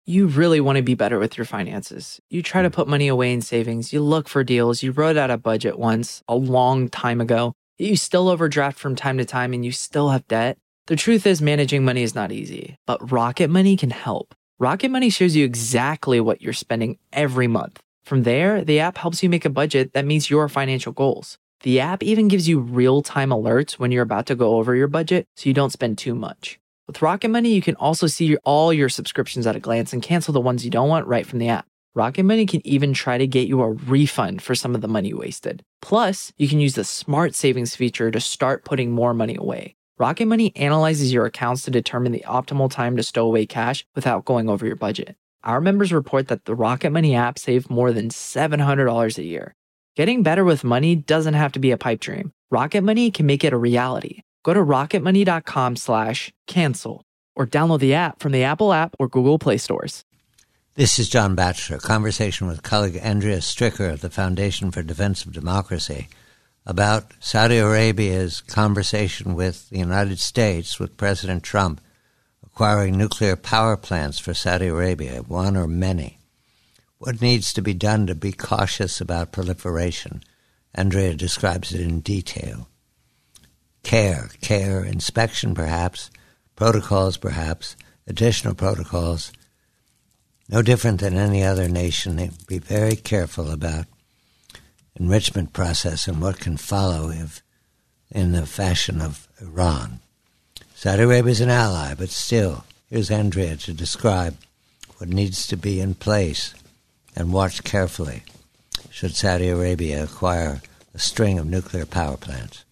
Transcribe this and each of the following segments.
You really want to be better with your finances. You try to put money away in savings, you look for deals, you wrote out a budget once a long time ago, you still overdraft from time to time and you still have debt. The truth is, managing money is not easy, but Rocket Money can help. Rocket Money shows you exactly what you're spending every month. From there, the app helps you make a budget that meets your financial goals. The app even gives you real-time alerts when you're about to go over your budget so you don't spend too much. With Rocket Money, you can also see all your subscriptions at a glance and cancel the ones you don't want right from the app. Rocket Money can even try to get you a refund for some of the money you wasted. Plus, you can use the Smart Savings feature to start putting more money away. Rocket Money analyzes your accounts to determine the optimal time to stow away cash without going over your budget. Our members report that the Rocket Money app saved more than $700 a year. Getting better with money doesn't have to be a pipe dream. Rocket Money can make it a reality. Go to rocketmoney.com/cancel or download the app from the Apple app or Google Play stores. This is John Batchelor, conversation with colleague Andrea Stricker of the Foundation for Defense of Democracy about Saudi Arabia's conversation with the United States, with President Trump, acquiring nuclear power plants for Saudi Arabia, one or many. What needs to be done to be cautious about proliferation? Andrea describes it in detail. Care, inspection perhaps, protocols perhaps, additional protocols. No different than any other nation. They be very careful about enrichment process and what can follow if in the fashion of Iran. Saudi Arabia is an ally, but still, here's Andrea to describe what needs to be in place and watch carefully should Saudi Arabia acquire a string of nuclear power plants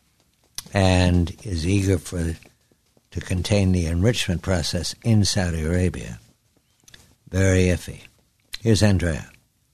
and is eager to contain the enrichment process in Saudi Arabia. Very iffy. Here's Andrea.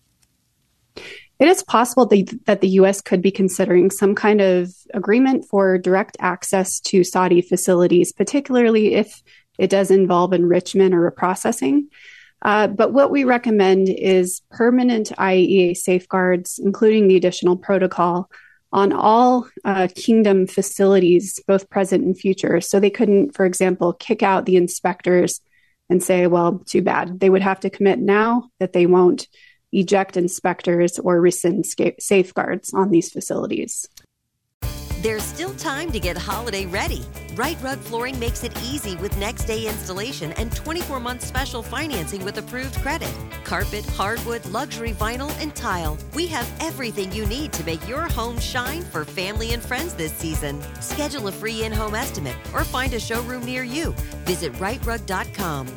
It is possible that the U.S. could be considering some kind of agreement for direct access to Saudi facilities, particularly if it does involve enrichment or reprocessing. But what we recommend is permanent IAEA safeguards, including the additional protocol, on all kingdom facilities, both present and future. So they couldn't, for example, kick out the inspectors and say, well, too bad. They would have to commit now that they won't eject inspectors or rescind safeguards on these facilities. There's still time to get holiday ready. Right Rug Flooring makes it easy with next day installation and 24-month special financing with approved credit. Carpet, hardwood, luxury vinyl, and tile. We have everything you need to make your home shine for family and friends this season. Schedule a free in-home estimate or find a showroom near you. Visit rightrug.com,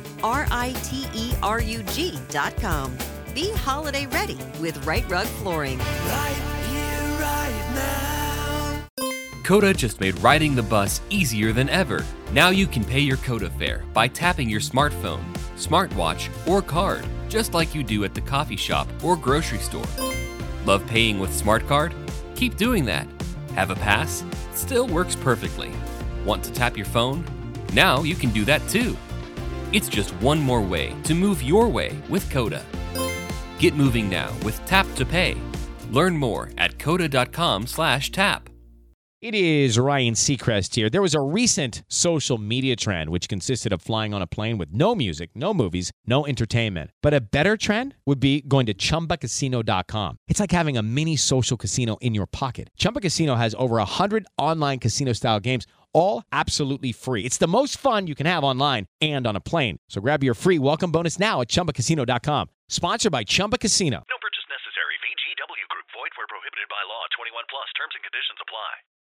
RITERUG.com. Be holiday ready with Right Rug Flooring. Right here, right now. Coda just made riding the bus easier than ever. Now you can pay your Coda fare by tapping your smartphone, smartwatch, or card, just like you do at the coffee shop or grocery store. Love paying with Smart Card? Keep doing that. Have a pass? Still works perfectly. Want to tap your phone? Now you can do that too. It's just one more way to move your way with Coda. Get moving now with Tap to Pay. Learn more at coda.com/tap. It is Ryan Seacrest here. There was a recent social media trend which consisted of flying on a plane with no music, no movies, no entertainment. But a better trend would be going to ChumbaCasino.com. It's like having a mini social casino in your pocket. Chumba Casino has over 100 online casino-style games, all absolutely free. It's the most fun you can have online and on a plane. So grab your free welcome bonus now at ChumbaCasino.com. Sponsored by Chumba Casino. No purchase necessary. VGW Group. Void where prohibited by law. 21 plus. Terms and conditions apply.